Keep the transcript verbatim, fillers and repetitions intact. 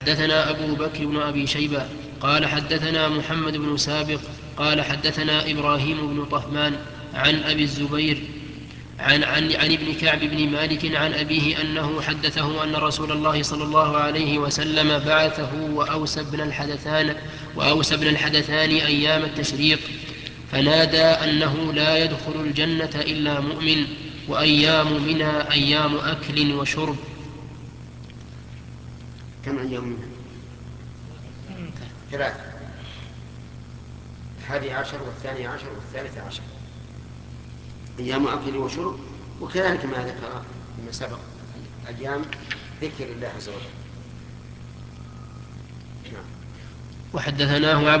حدثنا أبو بكر بن أبي شيبة قال حدثنا محمد بن سابق قال حدثنا إبراهيم بن طهمان عن أبي الزبير عن, عن, عن ابن كعب بن مالك عن أبيه أنه حدثه أن رسول الله صلى الله عليه وسلم بعثه وأوس بن الحدثان, وأوس بن الحدثان أيام التشريق فنادى أنه لا يدخل الجنة إلا مؤمن وأيام منها أيام أكل وشرب. كم أيام منها؟ ثلاثة، الحادي عشر والثاني عشر والثالث عشر، أيام أكل وشرب، وكذلك ما ذكر ما سبق أيام ذكر الله عز وجل. وحدثناه